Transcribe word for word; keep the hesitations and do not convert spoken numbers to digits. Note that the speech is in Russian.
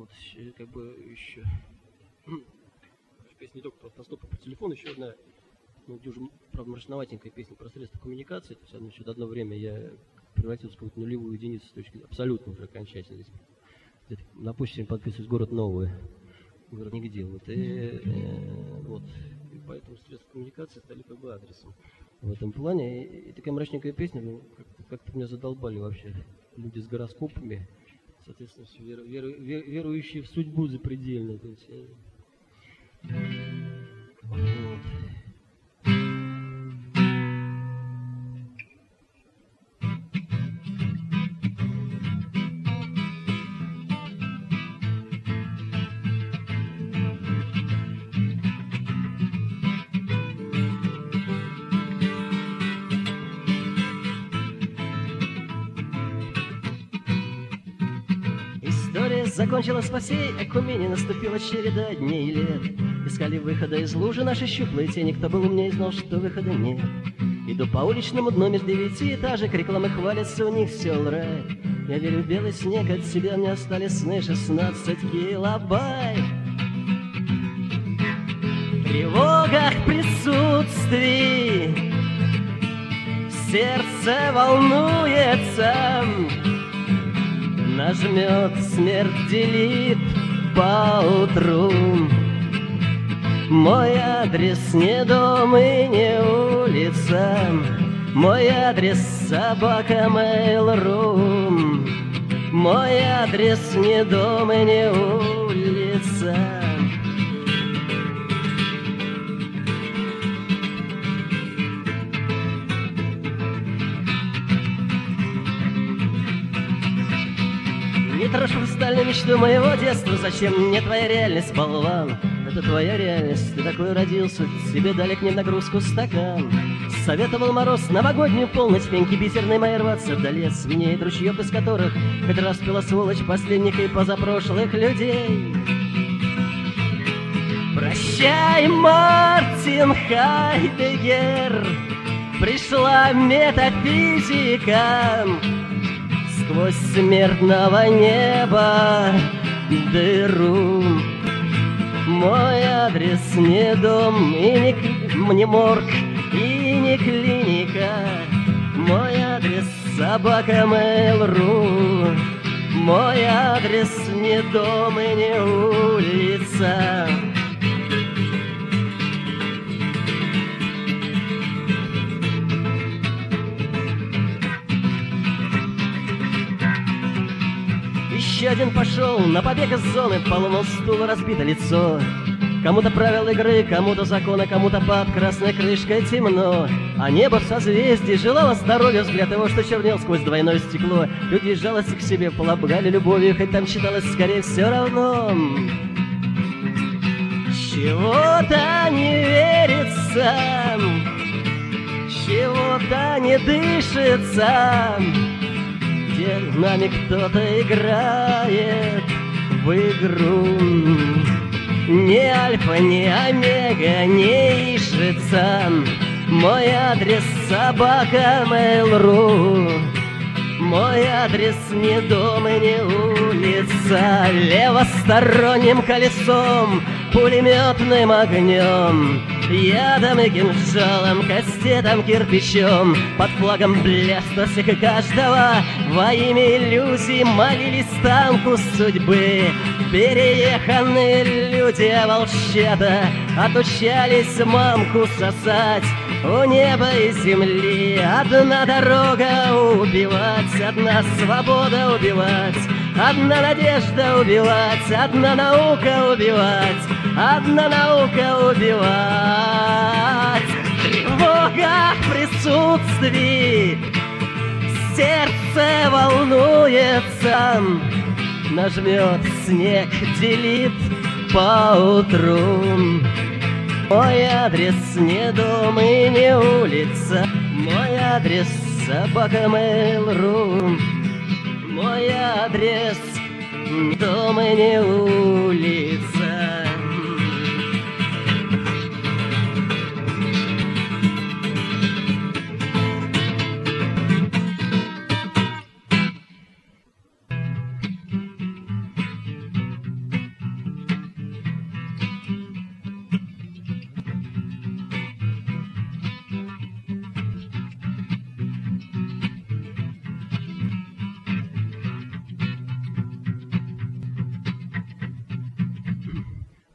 Вот, как бы еще... Песня не только про автостопы по телефону, еще одна, ну, дюжин, правда, мрачноватенькая песня про средства коммуникации. То есть, значит, одно время я превратился в какую-то нулевую единицу с точки абсолютно уже окончательно. На почте подписываюсь «Город новый». Город нигде. Вот, и, э, вот. И поэтому средства коммуникации стали как бы адресом в этом плане. И, и такая мрачненькая песня, ну, как-то, как-то меня задолбали вообще люди с гороскопами. Соответственно, все веру, веру, веру, верующие в судьбу запредельно. То есть, э, вот. История закончилась по всей Экумене, наступила череда дней и лет. Искали выхода из лужи наши щуплые тени, кто был умнее, знал, что выхода нет. Иду по уличному дну между девятиэтажек, рекламы хвалятся, у них все рай. Я верю в белый снег, от себя мне остались сны шестнадцать килобайт. В тревогах присутствий сердце волнуется, нажмет, смерть делит поутру. Мой адрес не дом и не улица, мой адрес собака Mail.ru. Мой адрес не дом и не улица. Не трожь хрустальную мечту моего детства, зачем мне твоя реальность, болван? Это твоя реальность, ты такой родился, тебе дали к ним нагрузку стакан. Советовал мороз новогоднюю полночь, пеньки бисерной моей рваться вдали от свиней, ручьев из которых хоть раз пила сволочь последних и позапрошлых людей. Прощай, Мартин Хайдеггер, пришла метафизика. Сквозь смертного неба дыру. Мой адрес не дом и не, не морг и не клиника. Мой адрес собака Mail.ru. Мой адрес не дом и не улица. Еще один пошел на побег из зоны, поломал стул, разбито лицо. Кому-то правил игры, кому-то закона, кому-то под красной крышкой темно. А небо в созвездии желало здоровья, взгляд его, что чернел сквозь двойное стекло. Люди из жалости к себе полагали любовью, хоть там считалось скорее все равно. Чего-то не верится, чего-то не дышится, где нами кто-то играет в игру. Ни альфа, ни омега не ищется. Мой адрес собака Mail.ru. Мой адрес не дом и не улица. Левосторонним колесом, пулеметным огнем, ядом и кинжалом, кастетом, кирпичом, под флагом блестости каждого во имя иллюзий молились танку судьбы. Перееханные люди волчата отучались мамку сосать. У неба и земли одна дорога убивать, одна свобода убивать, одна надежда убивать, одна наука убивать, одна наука убивать. В тревогах присутствий сердце волнуется, нажмет, снег делит поутру. Мой адрес не дом и не улица. Мой адрес собака Mail.ru. Мой адрес не дом и не улица.